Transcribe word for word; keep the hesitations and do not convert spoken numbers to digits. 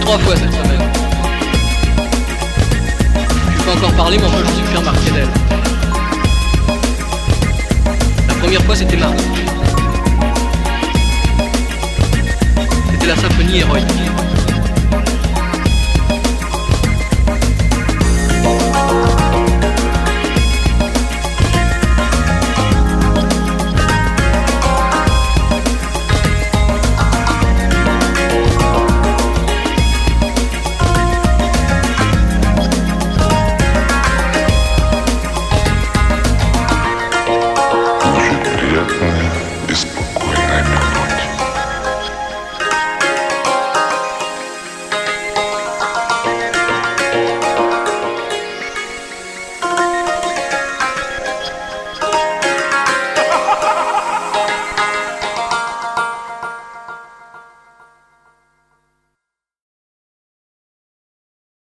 trois fois cette semaine. Je peux encore parler, mais enfin je me suis fait remarquer d'elle. La première fois c'était mardi. C'était la symphonie héroïque.